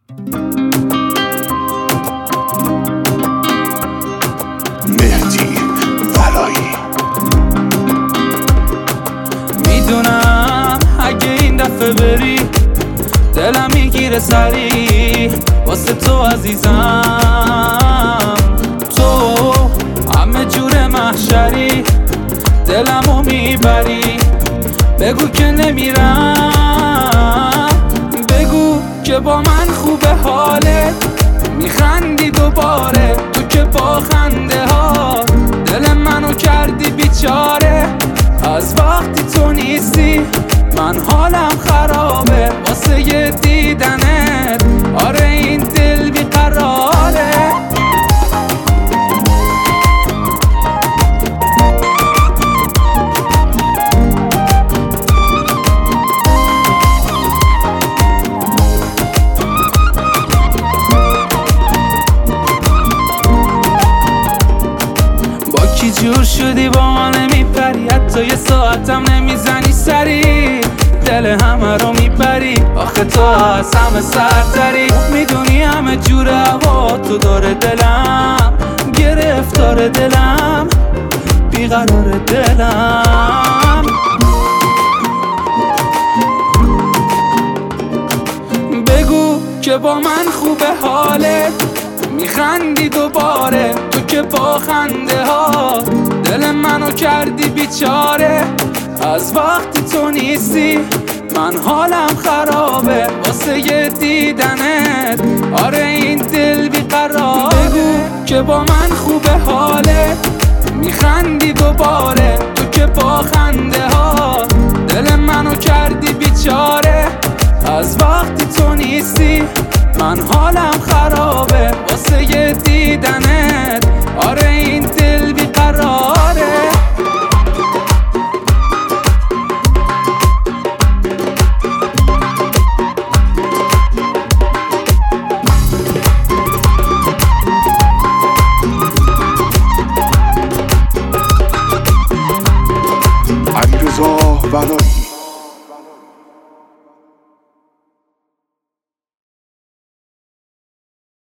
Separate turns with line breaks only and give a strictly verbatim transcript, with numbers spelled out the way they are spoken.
مهدی ولایی.
میدونم اگه این دفعه بری دلم میگیره سری واسه تو عزیزم. تو همه جور محشری دلمو میبری. بگو که نمیرم، بگو که با من خوبه حالت، میخندی دوباره تو که با خنده ها دل منو کردی بیچاره. از وقتی تو نیستی من حالم خرابه واسه یه دیدنت. آره این دل بیقراره. با کی جور شدی با ما نمیپری، حتی یه ساعتم نمیزنی سری، دل همه رو میبری. آخه تو از همه سرتری، میدونی همه جور هوا تو داره دلم گرفتار، دلم بیقرار، دلم. بگو که با من خوبه حالت، میخندی دوباره تو که با خنده ها دل منو کردی بیچاره. از وقتی تو نیستی من حالم خرابه واسه یه دیدنت. آره این دل بیقراره. بگو که با من خوبه حالت، میخندی دوباره تو که با خنده ها دل منو کردی بیچاره. از وقتی تو نیستی من حالم خرابه واسه یه دیدنت. آره این دل بیقراره.
علیرضا ولایی.